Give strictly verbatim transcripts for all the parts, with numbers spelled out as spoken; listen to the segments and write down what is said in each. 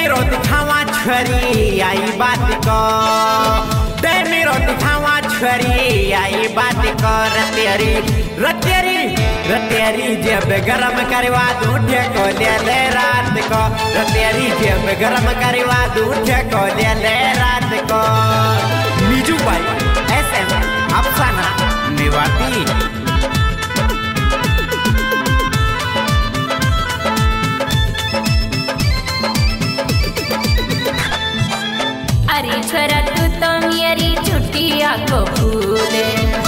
मेरो दिखावा छरी आई बात को दे मेरो दिखावा छरी आई बात को रतेरी रतेरी रतेरी जब गरम करवा दूठे को ले ले रात को रतेरी जब गरम करवा दूठे को ले ले रात को मीजू भाई ऐसे अफसाना मेवाती अरे छोरा तू तो मेरी छुट्टिया को भूले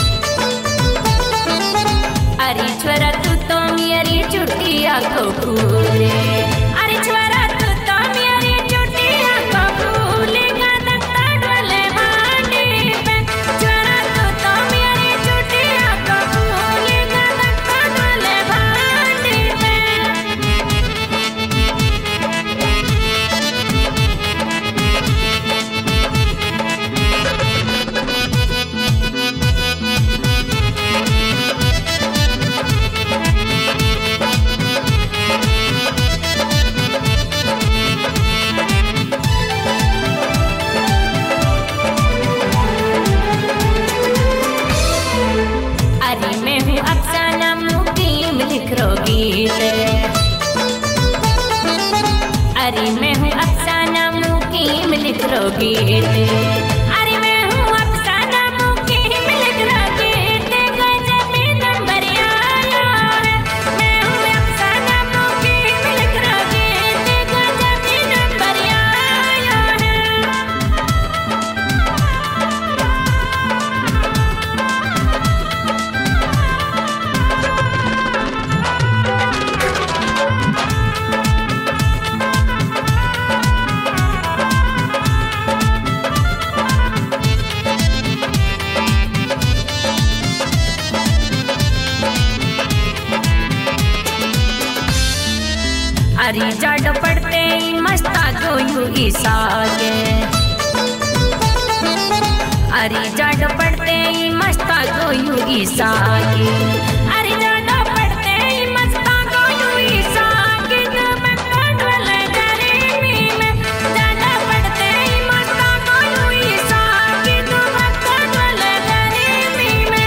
अरे छोरा तू तो मेरी छुट्टिया को भूले अरे छोरा तू तो मेरी छुट्टिया को भूले गदता डोले भांडी पे छोरा तू तो मेरी छुट्टिया को भूले गदता डोले भांडी पे अरे मैं हूँ अफसाना मुकीम लिख रोगी अरे मैं हूँ अफसाना मुकीम लिख रोगी गजब नंबर आया है मैं हूँ अफसाना मुकीम लिख रोगी गजब नंबर आया है अरे जाडो पड़ते ही मस्ता गो युगी सागे अरे जाडो पड़ते ही मस्ता गो युगी सागे अरे जाडो पड़ते ही मस्ता गो युगी सागे तो मैं कंडवले गरीबी में जाडो पड़ते ही मस्ता गो युगी सागे तो मैं कंडवले गरीबी में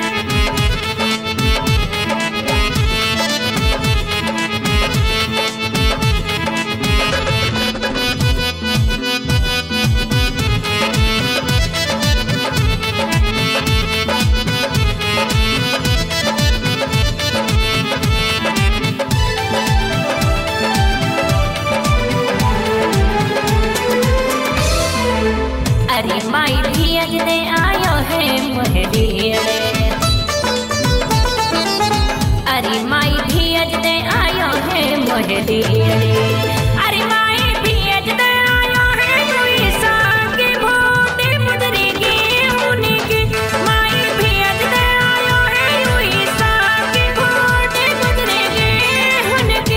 अरे माई भी अजने आयो है मोहरी अरे माई भी अजने आयो है मोहरी अरे माई भी अजने आयो है कोई सागे भोते मुदरी की उनी की माई भी अजने आयो है कोई सागे भोते मुदरी की उनके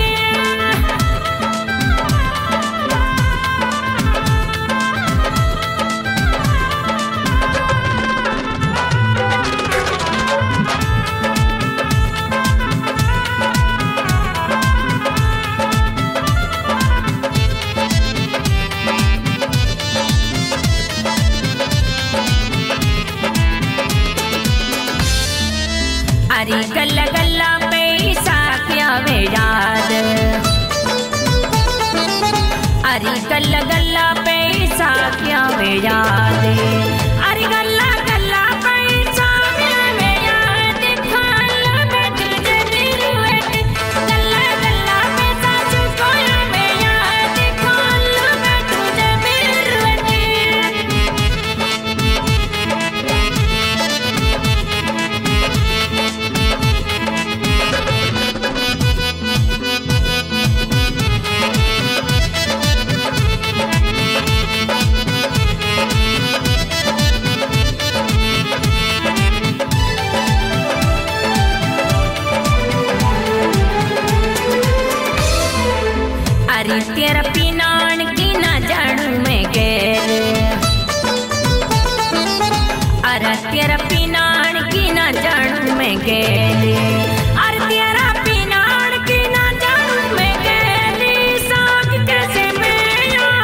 अरे गल्ला गल्ला पैसा क्या वे याद अरे गल्ला गल्ला पैसा क्या वे याद अरे गल्ला गल्ला पैसा वे याद खाला बैठ जरूरत गल्ला गल्ला पैसा चुको वे याद खाला बैठ जरूरत अरे तेरा पीनान की ना जानू मैं गेले अरे तेरा पीनान की ना जानू मैं गेले अरे तेरा पीनान की ना जानू मैं गेले साग कैसे मैं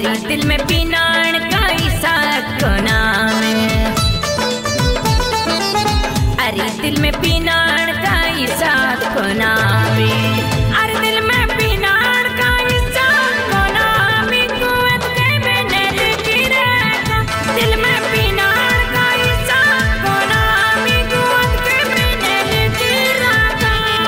अरे दिल में पीनाण का ईसा को नाम है। अरे दिल में पीनाण का ईसा को नाम है। अरे दिल में पीनाण का ईसा को नाम है। कुवत के मैंने लिखी रहेगा दिल में पीनाण का ईसा को नाम है। कुवत के मैंने लिखी रहेगा।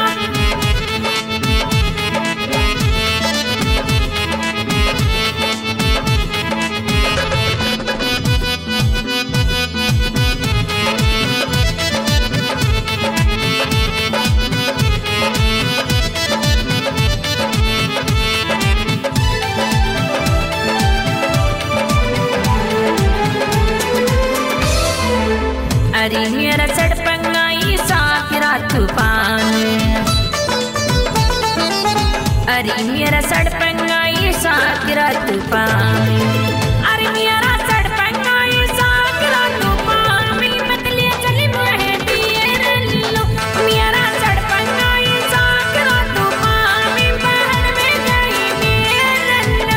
अरे मेरा सड़पंगाई साकिरा तूफान। अरे मेरा सड़पंगाई साकिरा तूफान। अरे मेरा सड़पंगाई साकिरा तूफान। मतलिया चली मुहे दिए रल्लो। मेरा सड़पंगाई साकिरा तूफान। बहर में गई मेरे रल्लो।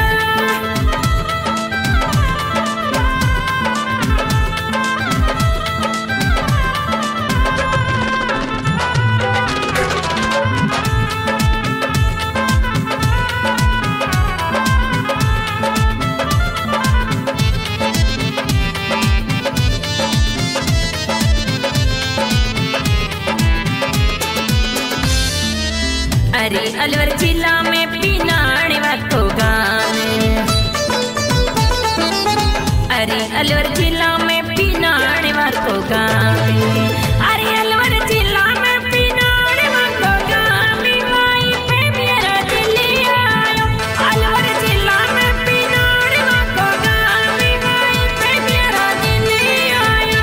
अरे अलवर जिला में पीनाणे वाको गाने। अरे अलवर जिला में पीनाणे वाको गाने। अरे अलवर जिला में पीनाणे वाको गाने। माई पे मेरा दिल आयो। अलवर जिला में पीनाणे वाको गाने। माई पे मेरा दिल आयो।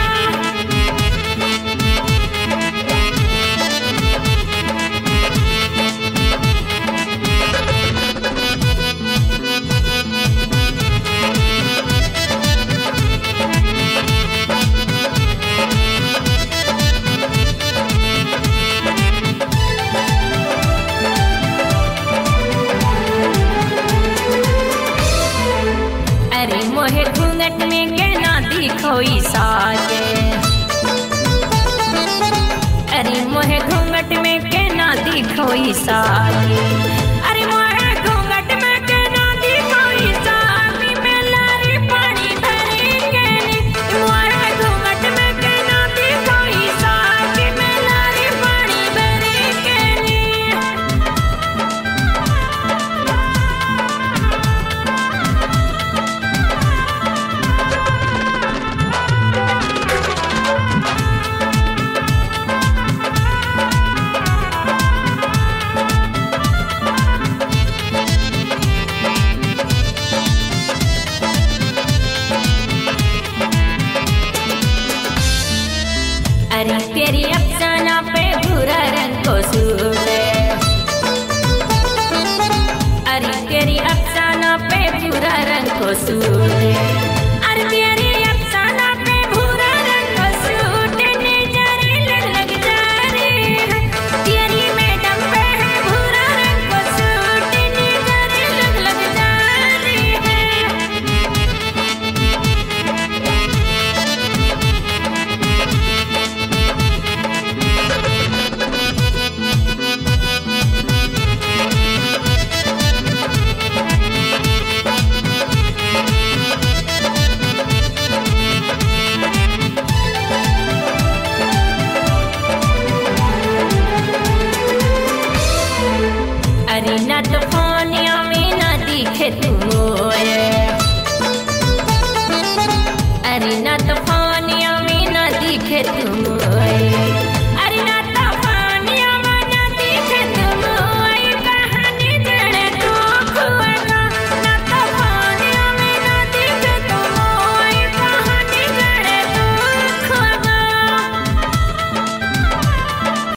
अरे मोहे घूंघट में कहना दिखोई सागे। अरे मोहे घूंघट में कहना दिखोई सागे। अरे मोहे घूंघट में कहना दिखोई सागे। मैं लारी पानी भरी कहनी। मोहे घूंघट में कहना दिखोई सागे। मैं लारी पानी भरी कहनी। अरे तेरी अफसाना पे भूरा रंग को सूट है। अरे तेरी अफसाना पे भूरा रंग को सूट है।